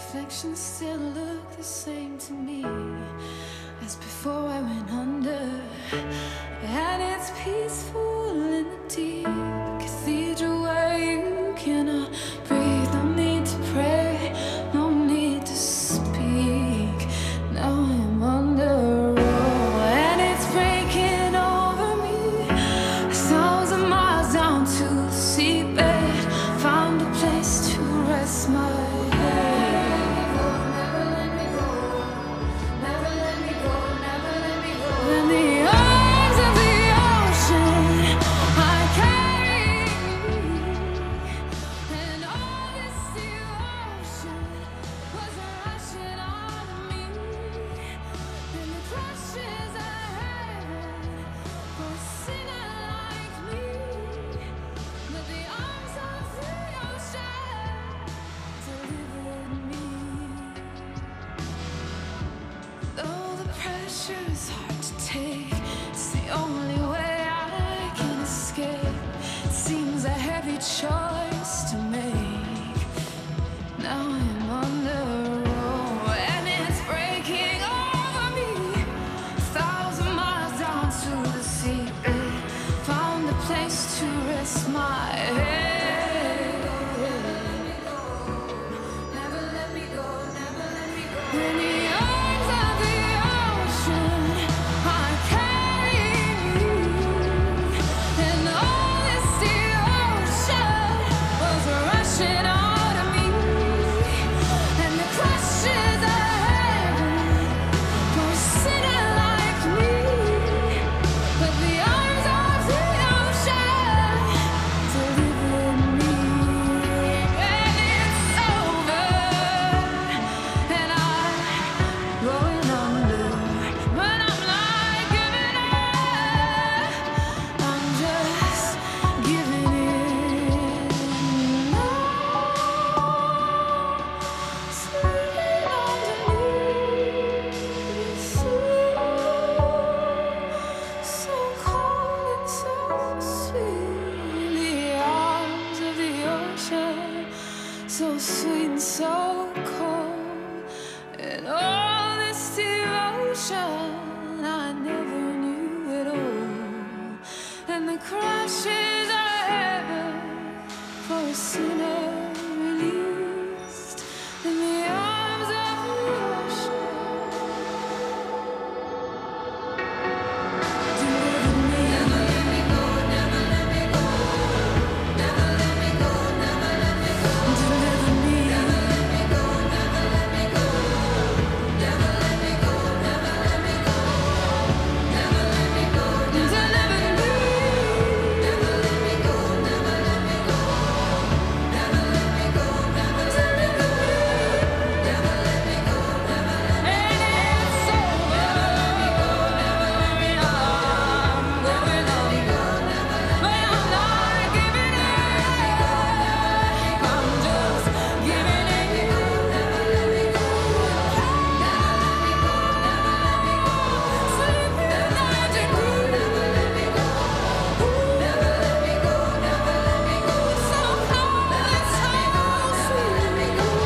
reflections still look the same to me as before I went under. And it's peaceful in the deep cathedral where you cannot breathe. No need to pray, no need to speak. Now I'm under. And it's breaking over me 1,000 miles down to the seabed. Found a place to rest my it's hard to take. It's the only way I can escape. It seems a heavy choice to make. Now I'm under, and it's breaking over me. 1,000 miles down to the seabed. Found a place to rest my head. Never let me go, never let me go. In the arms of the ocean, I carry you. And all this devotion was rushing out of me. And the crushes of heaven for a sinner like me. But the arms of the ocean delivered me. And it's over, and I'm going under. But I'm not giving up. I'm just giving in. Sleeping underneath, so cold and so sweet. The arms of the ocean, so sweet and so cold. And all this devotion I never knew at all. And the crashes of heaven for a sinner released in the arms of the ocean. Delivered me. Never let me go, never let me go. Never let me go, never let me go. Delivered me. Never let me go, never let me go. Never let me go, never let me go. Never let me go, delivered me. Never let me go, never let me go. Never let me go, never let me go. Never let me go, never let me go. And it's over. Never let me go, never let me go. But I'm not giving up. I'm just giving in. Never let me go. Never let me go, never let me go. Sleeping underneath. Never let me go. Never let me go, never let me go. So cold and so sweet. Never let me go.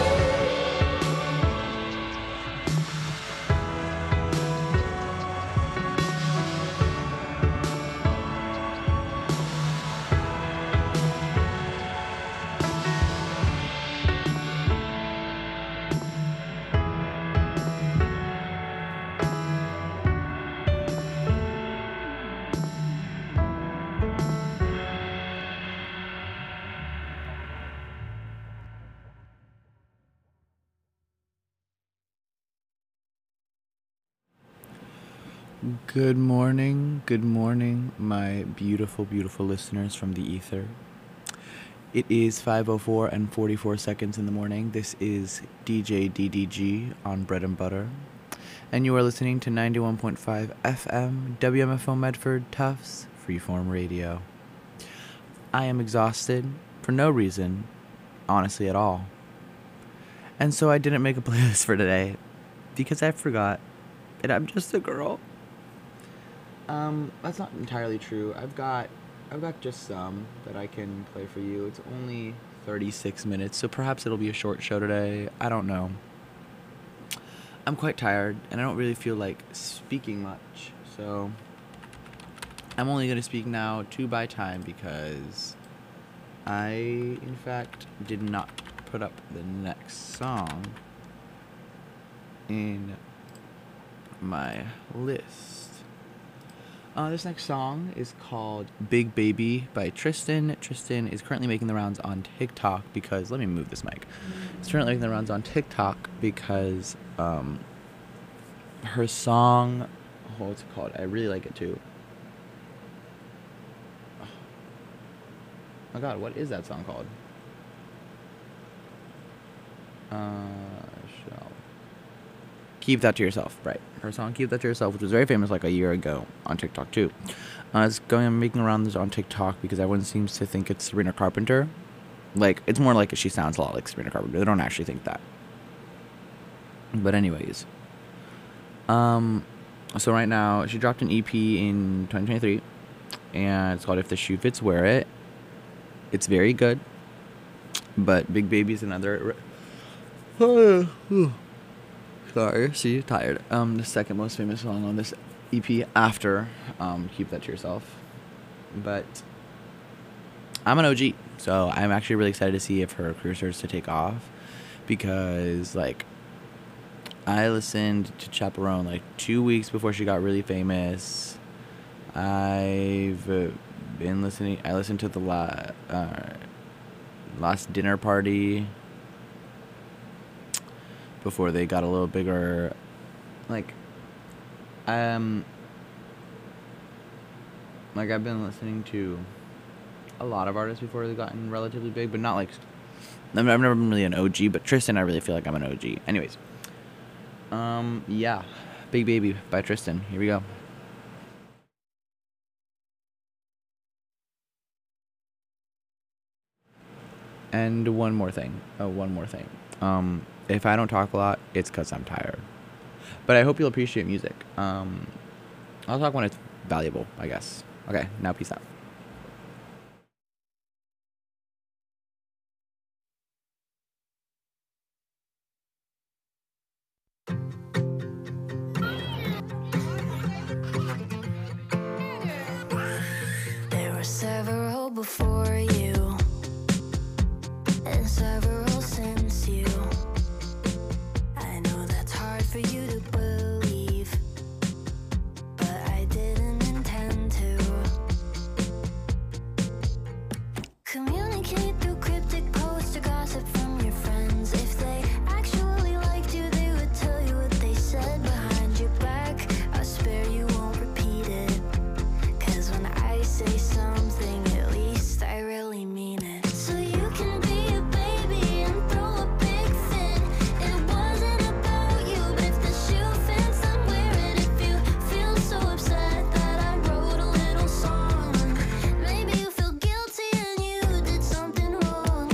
Good morning, my beautiful, beautiful listeners from the ether. It is 5:04 and 44 seconds in the morning. This is DJ DDG on Bread and Butter, and you are listening to 91.5 FM WMFO Medford Tufts Freeform Radio. I am exhausted for no reason, honestly at all, and so I didn't make a playlist for today because I forgot that I'm just a girl. That's not entirely true. I've got just some that I can play for you. It's only 36 minutes, so perhaps it'll be a short show today. I don't know. I'm quite tired, and I don't really feel like speaking much, so I'm only going to speak now 2 by time because I, in fact, did not put up the next song in my list. This next song is called Big Baby by Tristan. Tristan is currently making the rounds on TikTok because, let me move this mic. It's currently making the rounds on TikTok because her song, what's it called? I really like it too. Oh my god, what is that song called? Keep That to Yourself, right. Her song Keep That to Yourself, which was very famous like a year ago on TikTok too. It's making rounds on TikTok because everyone seems to think it's Sabrina Carpenter. Like, it's more like she sounds a lot like Sabrina Carpenter. They don't actually think that. But anyways. So right now, she dropped an EP in 2023. And it's called If the Shoe Fits, Wear It. It's very good. But Big Baby's another... Sorry, see, tired. The second most famous song on this EP after Keep That to Yourself. But I'm an OG, so I'm actually really excited to see if her career starts to take off. Because, like, I listened to Chaperone, like, 2 weeks before she got really famous. I've been listening... I listened to the Last Dinner Party... before they got a little bigger, like I've been listening to a lot of artists before they've gotten relatively big, but not like, I've never been really an OG, but Tristan, I really feel like I'm an OG. Anyways, yeah, Big Baby by Tristan, here we go. And one more thing. If I don't talk a lot, it's because I'm tired. But I hope you'll appreciate music. I'll talk when it's valuable, I guess. Okay, now peace out. There were several before you, and several since you. I know that's hard for you to believe, but I didn't intend to. Communicate through cryptic posts or gossip from your friends. If they actually liked you, they would tell you what they said behind your back. I swear you won't repeat it, 'cause when I say something, at least I really mean it. So you can be a baby and throw a big fit. It wasn't about you, but if the shoe fits, then wear it. If you feel so upset that I wrote a little song, maybe you feel guilty and you did something wrong.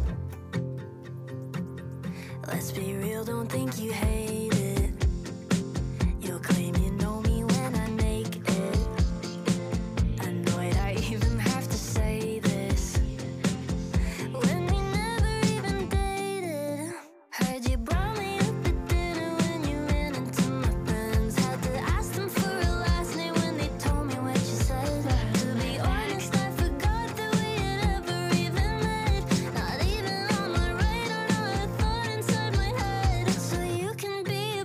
Let's be real, don't think you hate it. You'll claim you know me when I make it. Annoyed I even have to say this, when we never even dated. Heard you brought me up at dinner when you ran into my friends. Had to ask them for a last name when they told me what you said. To be honest, I forgot that we had ever even met. Not even on my radar, not a thought inside my head. So you can be a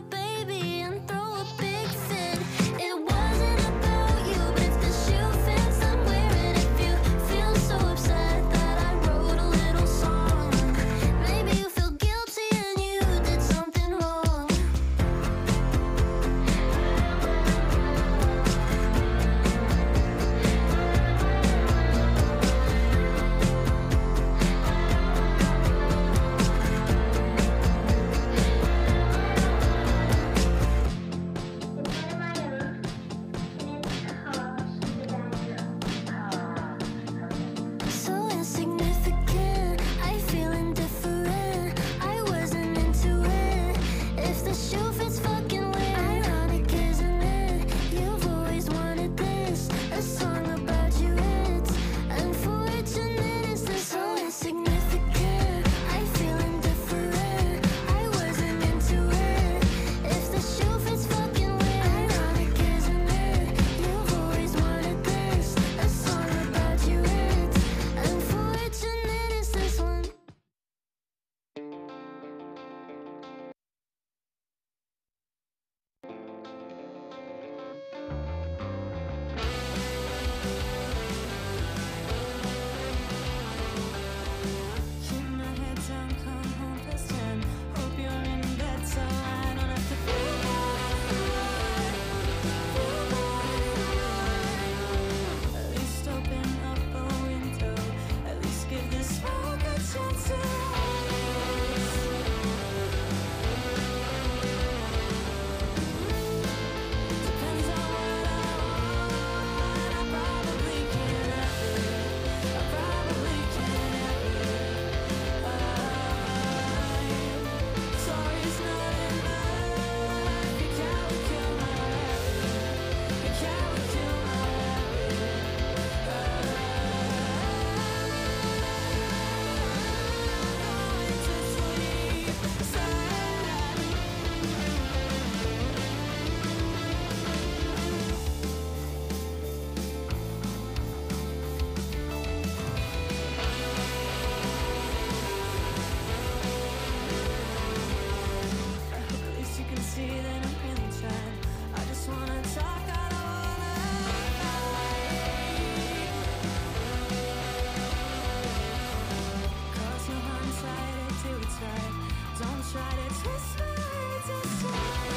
try to twist my words aside.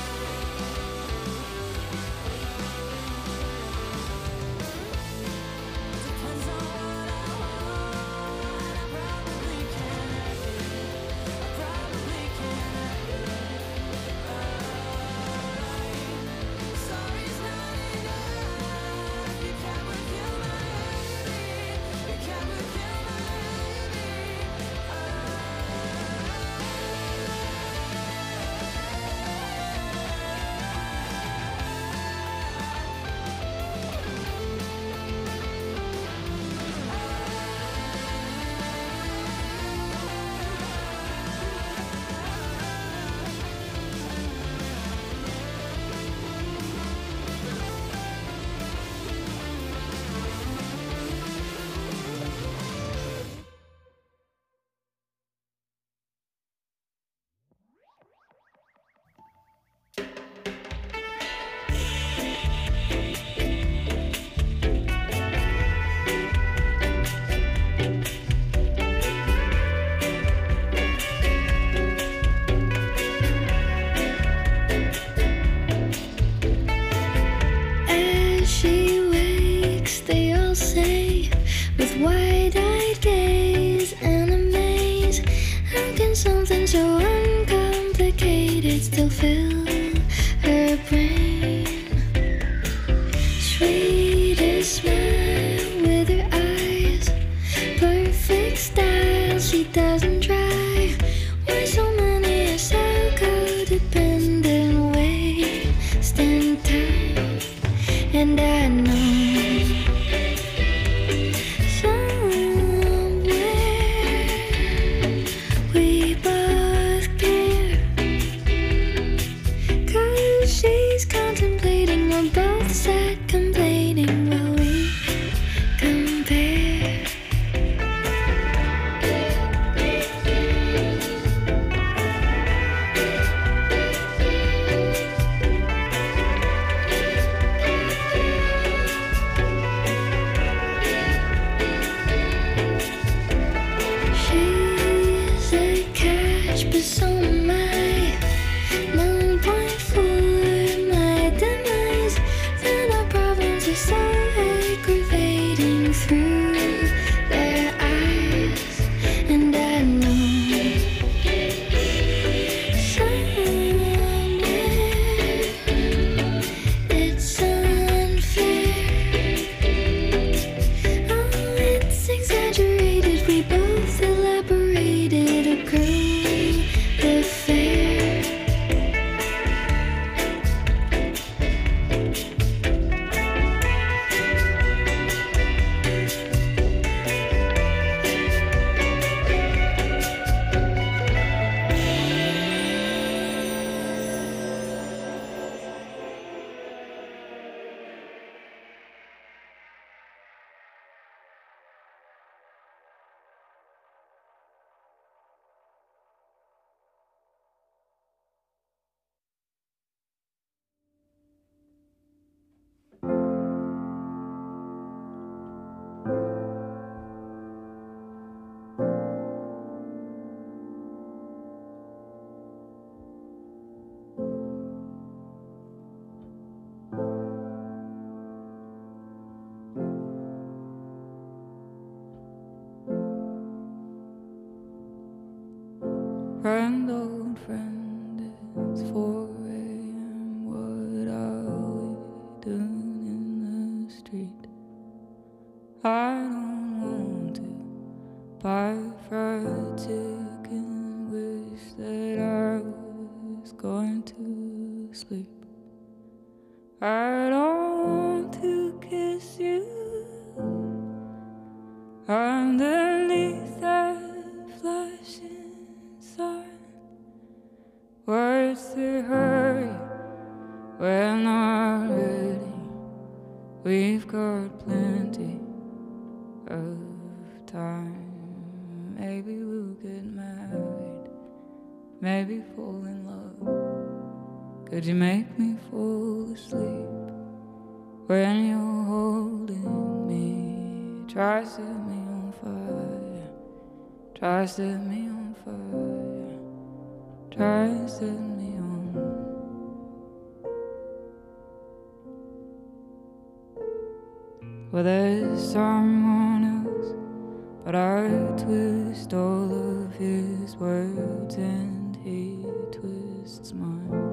Depends on what I want. I probably can't have it. I probably can't have it. Sorry's not enough. You can't kill my baby. You can't kill my As she wakes, they all say, with wide-eyed gaze and amaze, how can something so uncomplicated still fill her brain? Sweetest smile with her eyes, perfect style, she doesn't try. Why so many are so codependent, wasting time? And I know somewhere we both care, 'cause she's contemplating, we're both sad complaining while we compare. She's a catch, but so am I. 9.4, my demise. Then our problems are so aggravating through their eyes. And I know somewhere it's unfair. Oh, it's exaggerated. We both elaborated a cruel affair. Friend, old friend, it's 4 a.m. What are we doing in the street? I don't want to buy a fried chicken. Wish that I was going to sleep. I don't want to kiss you underneath that flashing sun. Words that hurry, we're not ready. We've got plenty of time. Maybe we'll get married, maybe fall in love. Could you make me fall asleep when you're holding me? Try set me on fire, try set me on fire, try to set me on. Well, there's someone else, but I twist all of his words and he twists mine.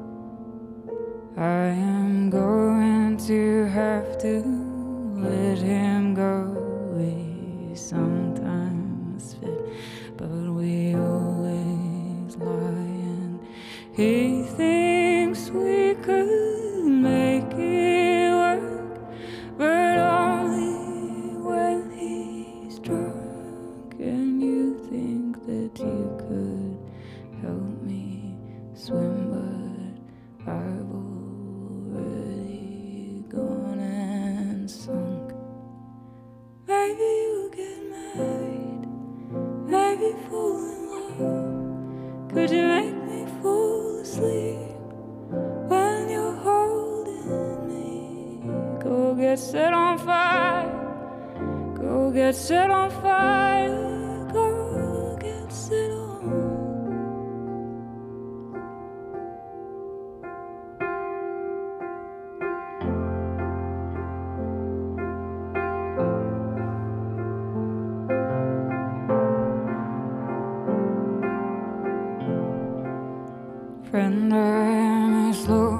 I am going to have to let him go. We sometimes fit, but we always lie, and he thinks we could make it work, but only when he's drunk. And you think that you could help me swim, but I've already gone and sunk. Maybe you get married, maybe fall in love. Could you make me fall asleep when you're holding me? Go get set on fire, go get set on fire, go get set on. Friend, I am a slow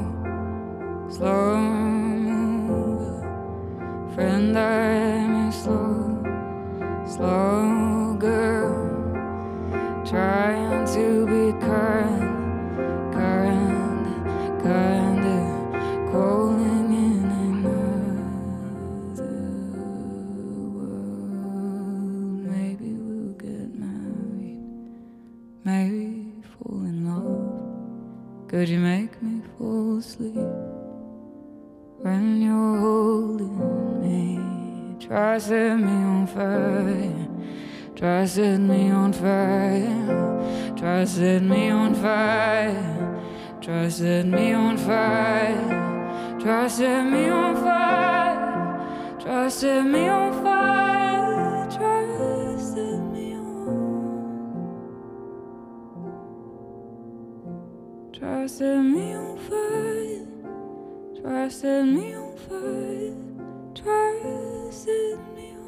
mover. Friend, I am a slow girl, trying to be kind, calling in another world. Maybe we'll get married, maybe fall in love. Could you make me fall asleep when you're holding me? Try set me on fire, try set me on fire, try set me on fire, try set me on fire, try set me on fire, try set me on fire, try set me on. Try set me on fire, try set me on fire, try set me on.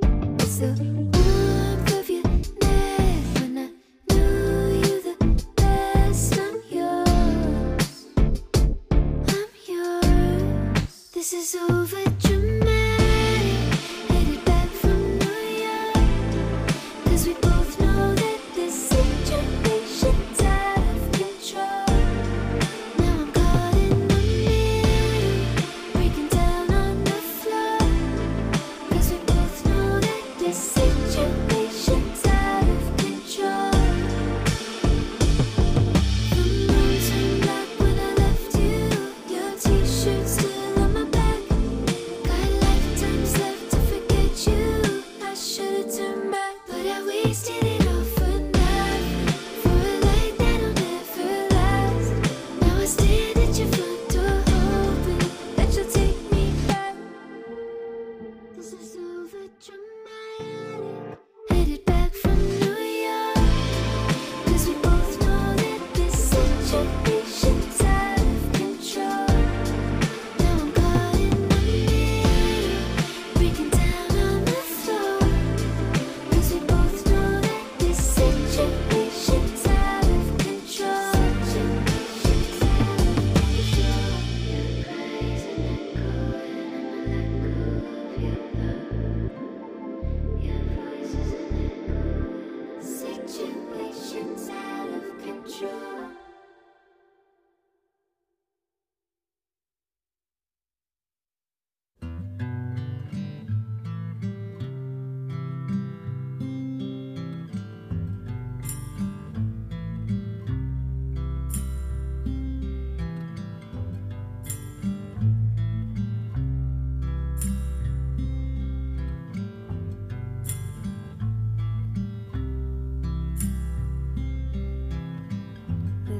the warmth of your neck when I knew you the best.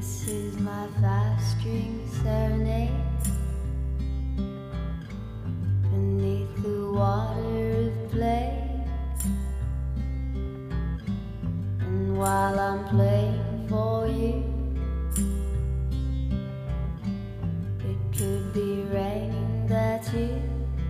This is my five-string serenade beneath the water of play. And while I'm playing for you, it could be raining there too.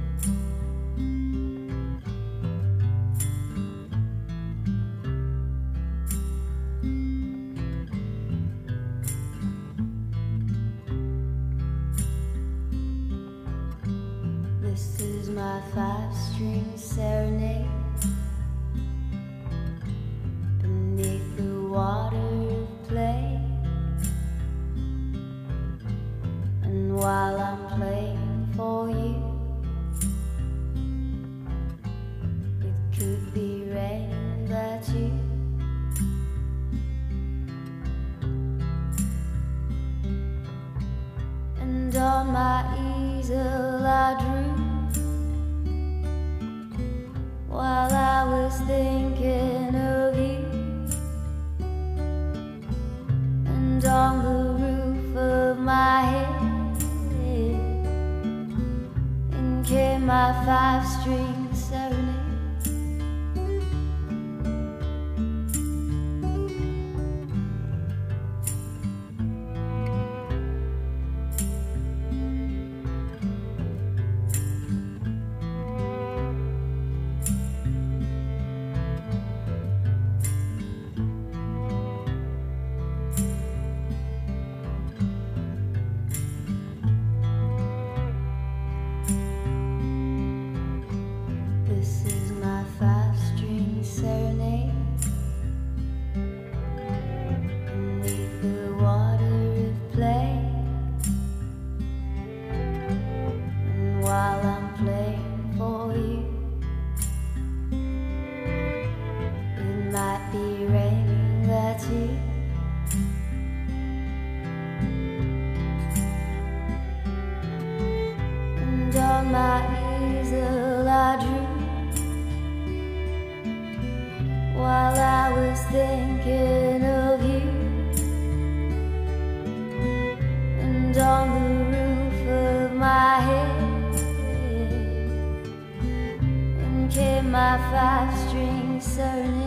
This is my five-string serenade beneath the water of play. And while I'm playing for you, it could be raining there too. And on my easel I drew while I was thinking of you. And on the roof of my head, in came my five-string serenade. This is my five-string serenade beneath the water of play. And while I'm playing for you, it might be raining there too. And on my easel I drew while I was thinking of you. And on the roof of my head, in came my five-string serenade.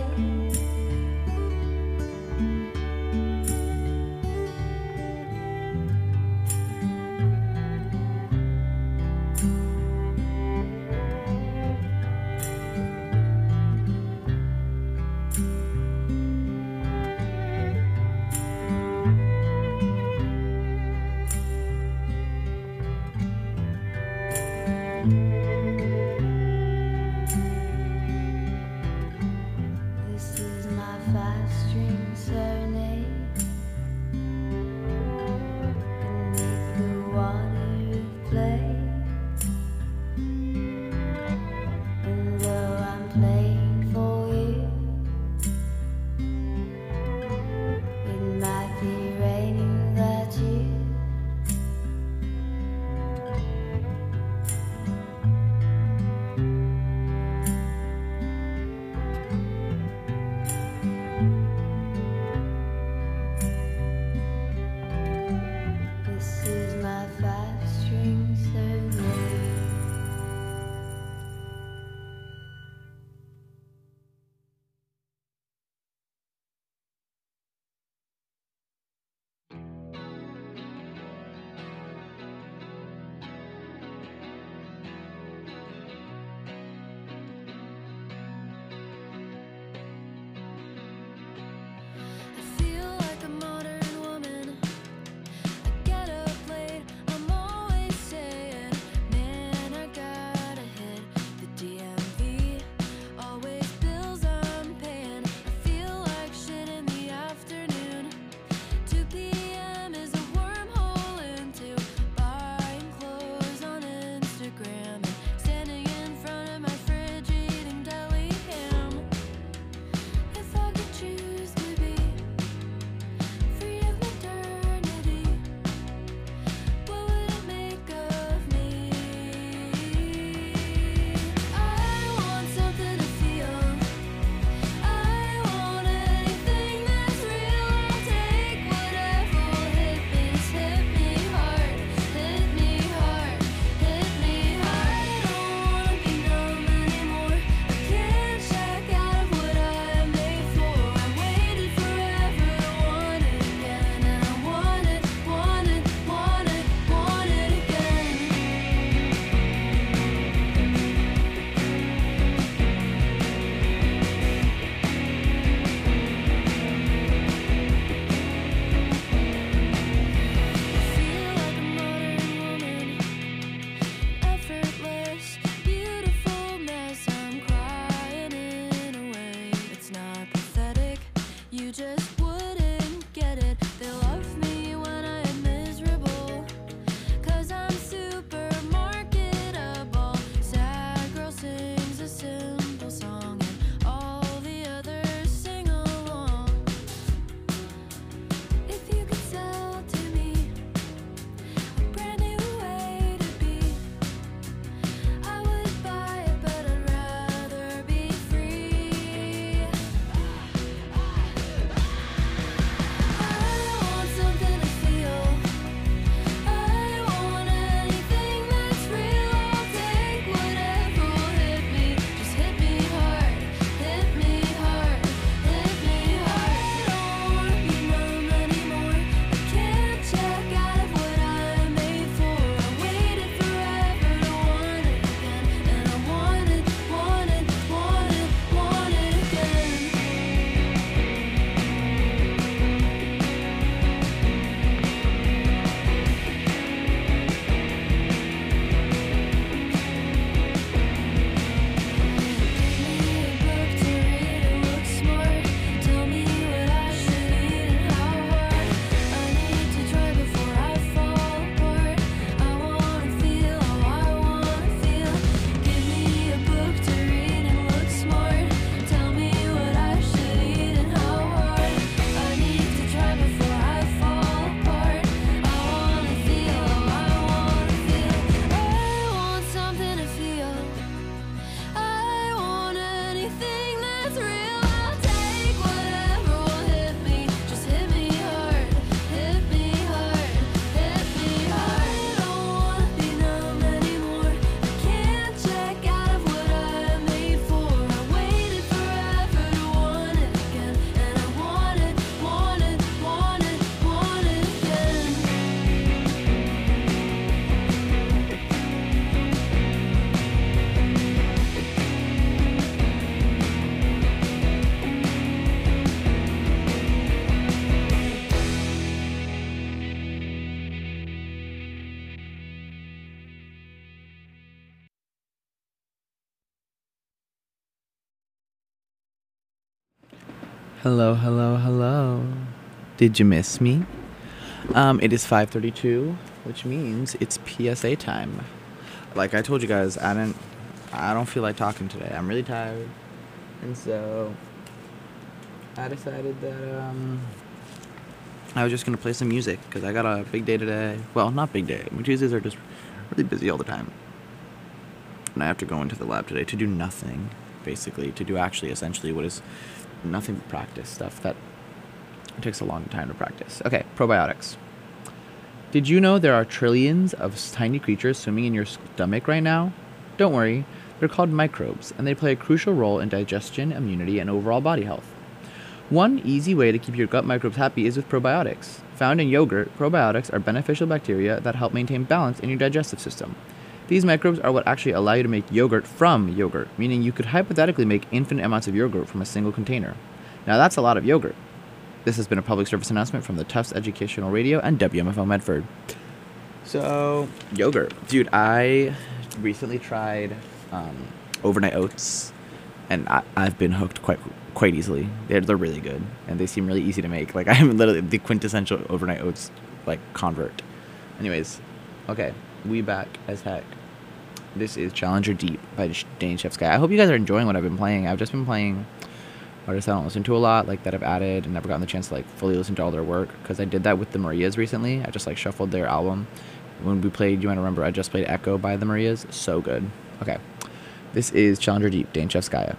Hello, hello, hello. Did you miss me? It is 5:32, which means it's PSA time. Like I told you guys, I don't feel like talking today. I'm really tired, and so I decided that I was just gonna play some music because I got a big day today. Well, not big day. My Tuesdays are just really busy all the time, and I have to go into the lab today to do nothing, basically, to do actually essentially what is nothing but practice stuff that takes a long time to practice. Okay, probiotics. Did you know there are trillions of tiny creatures swimming in your stomach right now? Don't worry, they're called microbes, and they play a crucial role in digestion, immunity, and overall body health. One easy way to keep your gut microbes happy is with probiotics. Found in yogurt, probiotics are beneficial bacteria that help maintain balance in your digestive system. These microbes are what actually allow you to make yogurt from yogurt, meaning you could hypothetically make infinite amounts of yogurt from a single container. Now that's a lot of yogurt. This has been a public service announcement from the Tufts Educational Radio and WMFO Medford. So, yogurt. Dude, I recently tried overnight oats, and I've been hooked quite easily. They're really good, and they seem really easy to make. Like, I'm literally the quintessential overnight oats, like, convert. Anyways, okay, we back as heck. This is Challenger Deep by Dane Chef Sky. I hope you guys are enjoying what I've been playing. I've just been playing artists I don't listen to a lot, like that I've added and never gotten the chance to like fully listen to all their work, because I did that with the Marias recently. I just like shuffled their album. When we played, you might remember, I just played Echo by the Marias. So good. Okay, this is Challenger Deep, Dane Chef Skaya.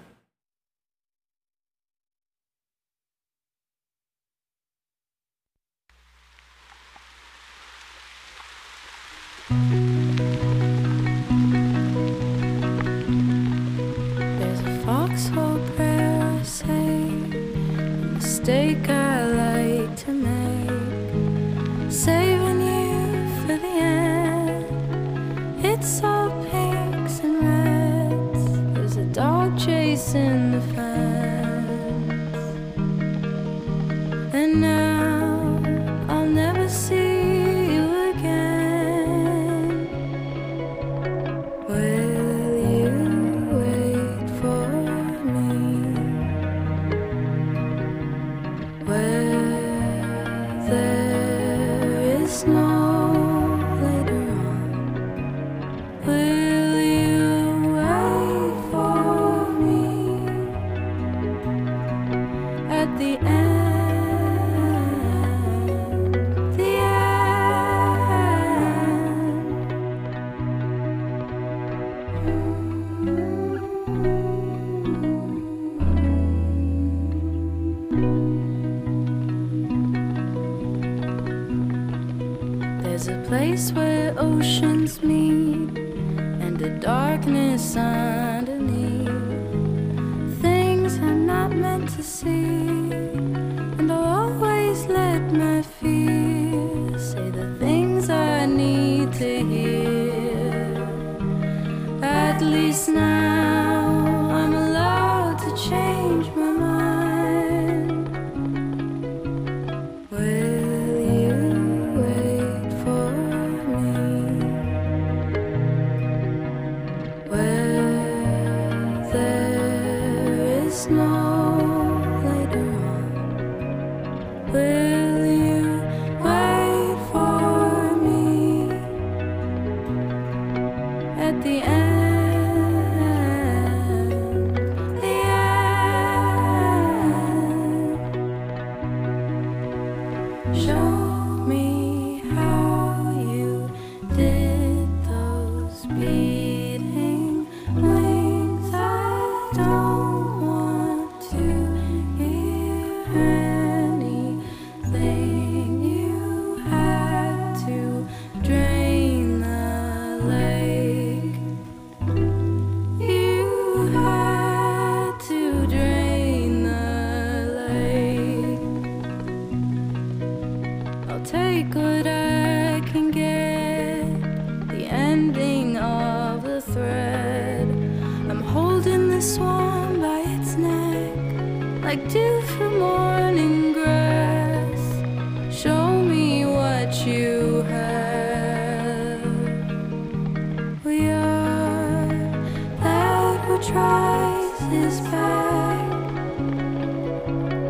There's a foxhole prayer I say, a mistake I like to make, saving you for the end. It's all pinks and reds. There's a dog chasing the fence, and now I'll never see you again. Will you wait for me where there is snow later on? Will you wait for me at the end? The There's a place where oceans meet and a darkness underneath, things I'm not meant to see, and I'll always let my fear say the things I need to hear. At least now I'm allowed to change my mind. Will you wait for me where there is snow later on? Will you wait for me at the end? The end. Show me how you did those beating wings. I don't want to hear anything. You had to drain the lake. You had to drain the lake. I'll take what I can get, the ending of the thread. I'm holding the swan by its neck, like dew from morning grass. Show me what you have. We are that who tries his back.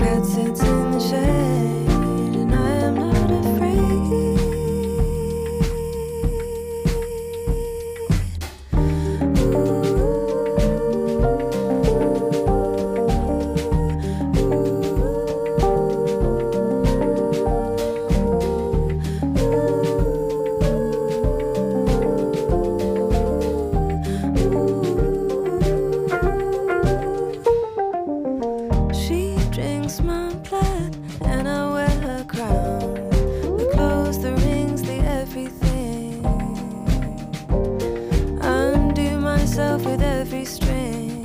cat sits in the shade, and I am not afraid. She drinks my blood, and I wear her crown. The clothes, the rings, the everything. Undo myself with every string.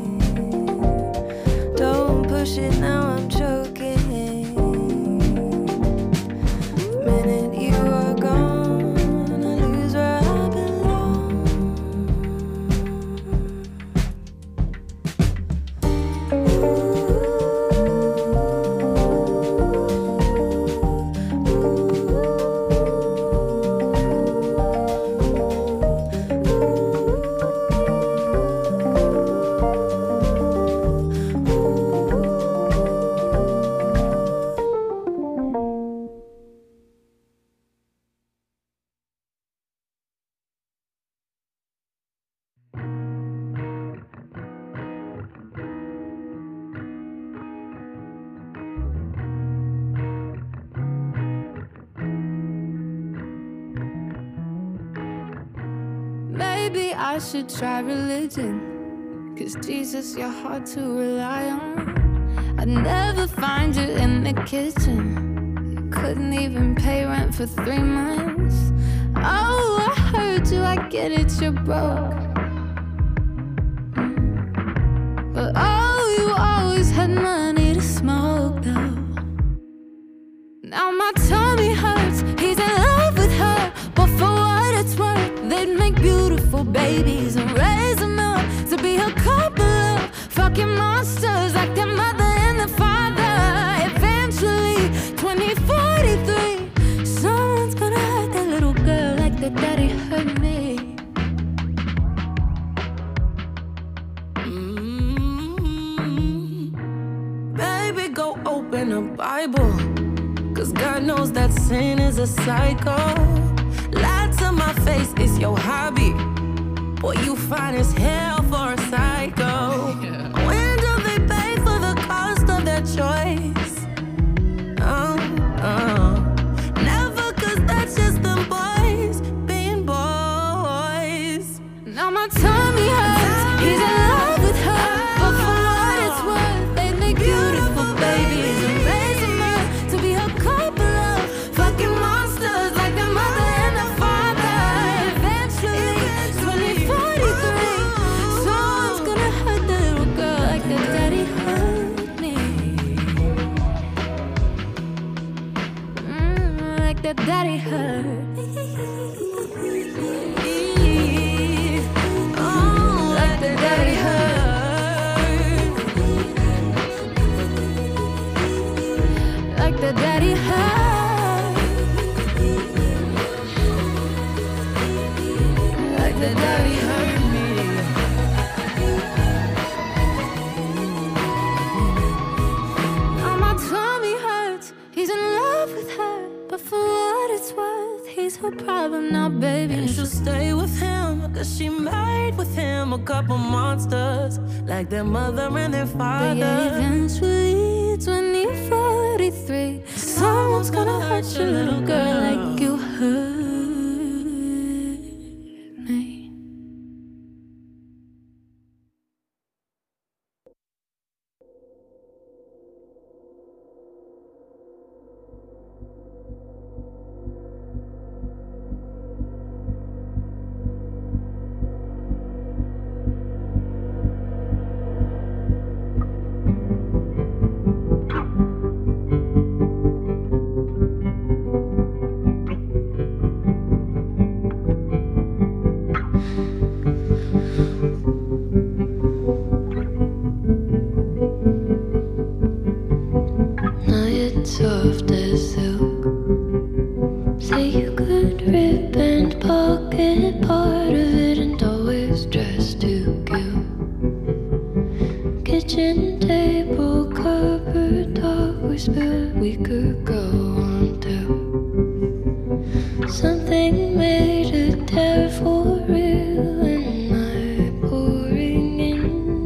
Don't push it now, I'm choking. The minute you are gone, I lose where I belong. Maybe I should try religion, 'cause Jesus, you're hard to rely on. I'd never find you in the kitchen. You couldn't even pay rent for 3 months. Oh, I heard you, I get it, you're broke. But oh, you always had money to smoke though. Now my tummy hurts, he's in love with her. But for what it's worth, they'd make beautiful babies and raise them up to be a couple of fucking monsters like their mother and their father. Eventually, 2043, someone's gonna hurt that little girl like their daddy hurt me. Baby, go open a Bible, 'cause God knows that sin is a psycho. Lie to my face, it's your hobby. Boy, you fine as hell for a psycho. When do they pay for the cost of their choice? Never, 'cause that's just them boys being boys. Now my tummy hurts, he's in love with her. But for what it's worth, they make beautiful babies and raise them up to be a couple of fucking monsters like their mother and their father. Eventually, 2043, someone's gonna hurt the little girl like their daddy hurt me. Like their daddy hurt. Like their daddy hurt. Like their daddy hurt. Like their daddy hurt me. Now my tummy hurts, he's in love with her. But for what it's worth, he's her problem now, baby. And she'll stay with him, 'cause she made with him a couple monsters like their mother and their But father. yeah, eventually, 2043, someone's gonna hurt your little girl like you hurt me. Soft as silk. Say you could rip and pocket part of it and always dress to kill. Kitchen table cover paper talk we spilled, we could go on to something made to tear for real, and night pouring in.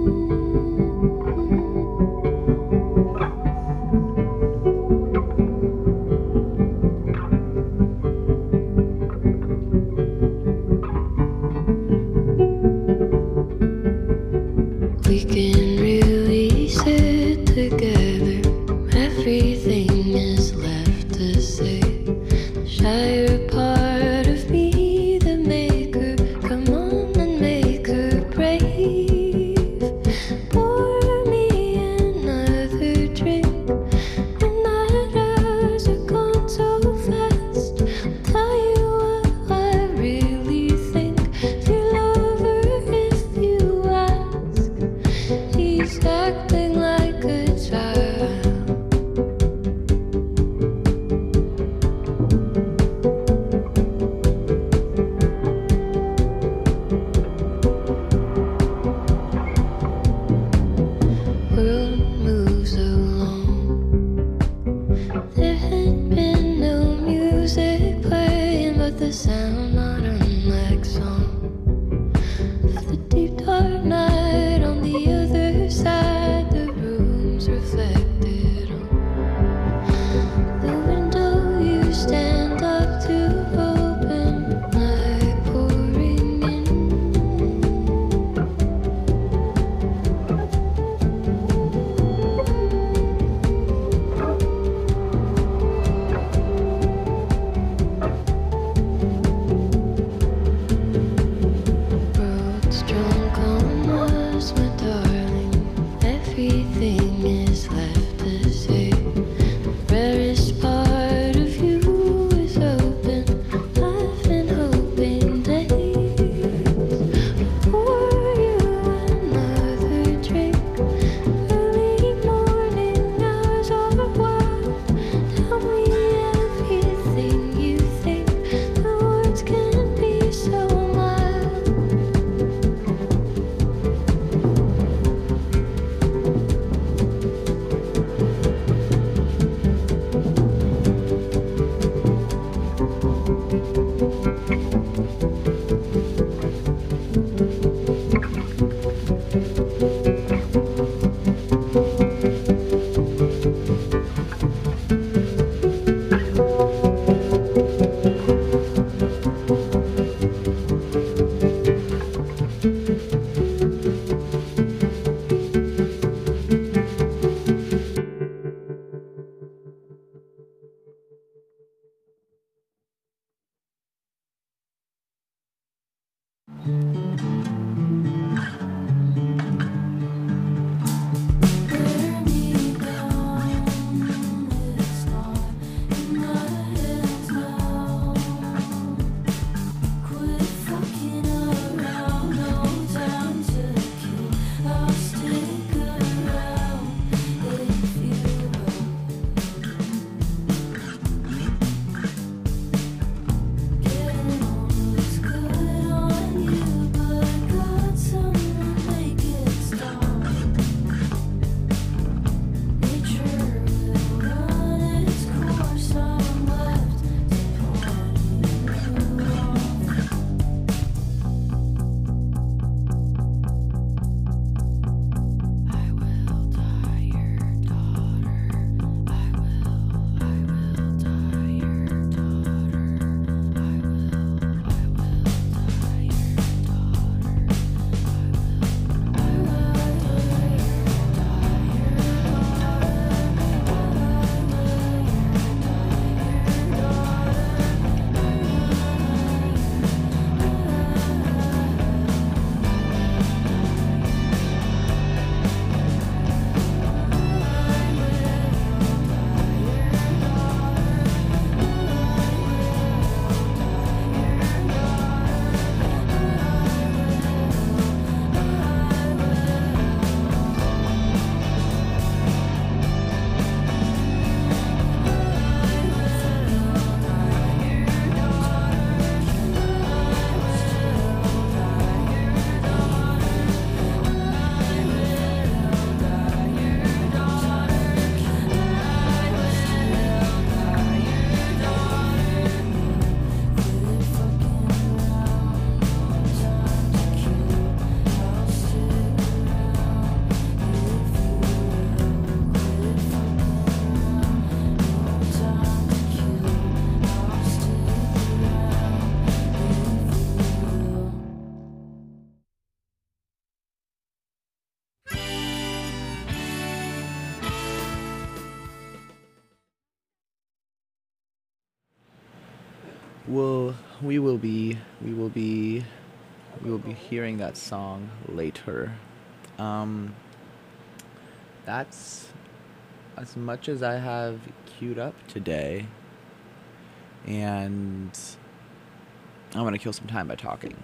We can really sit together. Everything is left to say. The shyer part of me, the maker, come on and make her brave. Pour me another drink. The night hours are gone so fast. I'll tell you what I really think. If you love her, if you ask, he's acting like a child. World moves along. There had been no music playing, but the sound not unlike song of the deep dark night. On the other side, the room's reflected on the window you stand up to open. Night pouring in. Roads drunk on us, my darling. Everything is left to say. The rarest part of you is open. I've been hoping days. Pour you another drink. Early morning hours are wild. Tell me everything you think. The words can be so mild. we will be we will be we will be hearing that song later. Um, that's as much as I have queued up today, and I'm gonna kill some time by talking.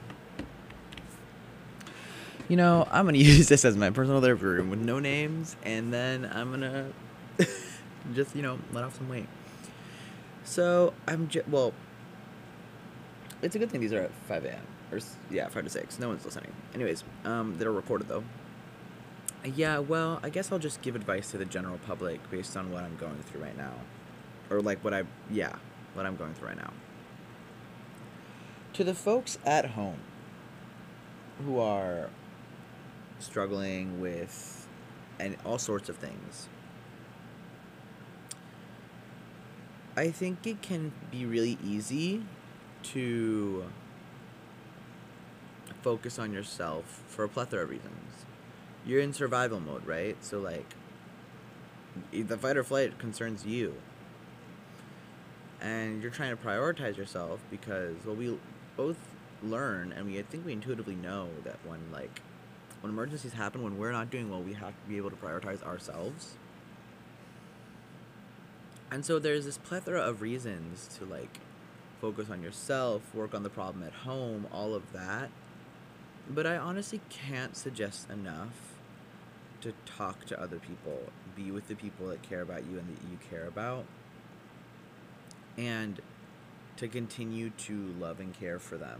You know, I'm gonna use this as my personal therapy room with no names, and then I'm gonna just let off some weight. So well, it's a good thing these are at 5 a.m. or 5 to 6. No one's listening. Anyways, they're recorded though. Yeah, well, I guess I'll just give advice to the general public based on what I'm going through right now, or like what I'm going through right now. To the folks at home who are struggling with and all sorts of things, I think it can be really easy to focus on yourself for a plethora of reasons. You're in survival mode, right? So like the fight or flight concerns you, and you're trying to prioritize yourself because, well, we both learn and I think we intuitively know that when emergencies happen, when we're not doing well, we have to be able to prioritize ourselves. And so there's this plethora of reasons to focus on yourself, work on the problem at home, all of that. But I honestly can't suggest enough to talk to other people, be with the people that care about you and that you care about, and to continue to love and care for them.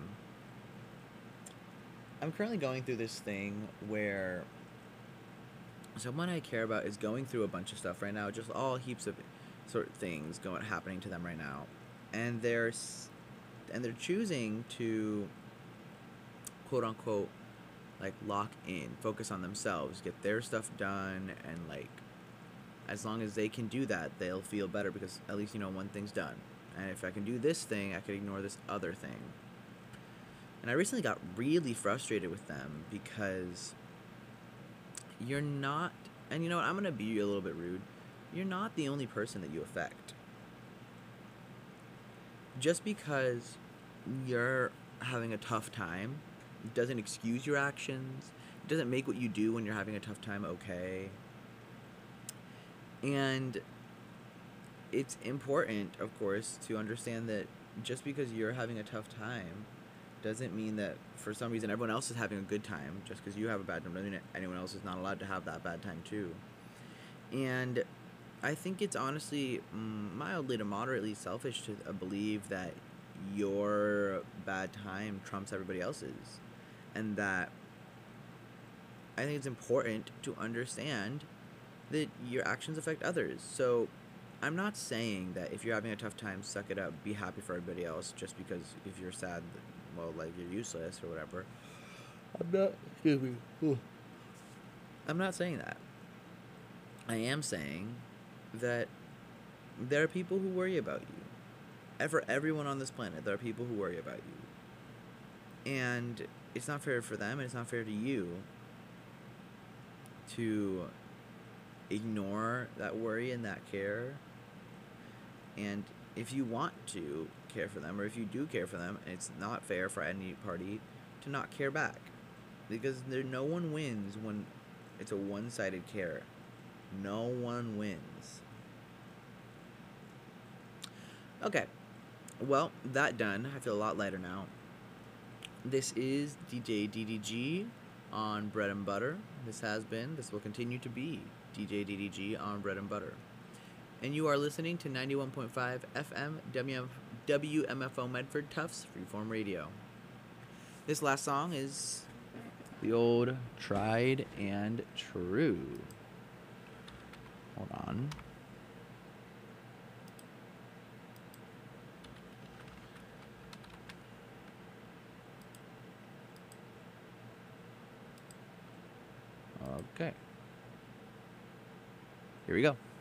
I'm currently going through this thing where someone I care about is going through a bunch of stuff right now, just all heaps of sort of things happening to them right now, and they're choosing to quote unquote lock in, focus on themselves, get their stuff done, and as long as they can do that, they'll feel better because at least one thing's done. And if I can do this thing, I can ignore this other thing. And I recently got really frustrated with them because you're not, and you know what, I'm going to be a little bit rude, you're not the only person that you affect. Just because you're having a tough time doesn't excuse your actions, it doesn't make what you do when you're having a tough time okay. And it's important, of course, to understand that just because you're having a tough time doesn't mean that for some reason everyone else is having a good time. Just because you have a bad time doesn't mean anyone else is not allowed to have that bad time too. And I think it's honestly mildly to moderately selfish to believe that your bad time trumps everybody else's. And that I think it's important to understand that your actions affect others. So I'm not saying that if you're having a tough time, suck it up, be happy for everybody else, just because if you're sad, well, you're useless or whatever. I'm not saying that. I am saying that there are people who worry about you. And for everyone on this planet, there are people who worry about you. And it's not fair for them, and it's not fair to you to ignore that worry and that care. And if you want to care for them, or if you do care for them, it's not fair for any party to not care back, because no one wins when it's a one-sided care. No one wins. Okay, well, that done. I feel a lot lighter now. This is DJ DDG on Bread and Butter. This will continue to be DJ DDG on Bread and Butter. And you are listening to 91.5 FM WMFO Medford Tufts Freeform Radio. This last song is the old Tried and True. Hold on. Okay. Here we go.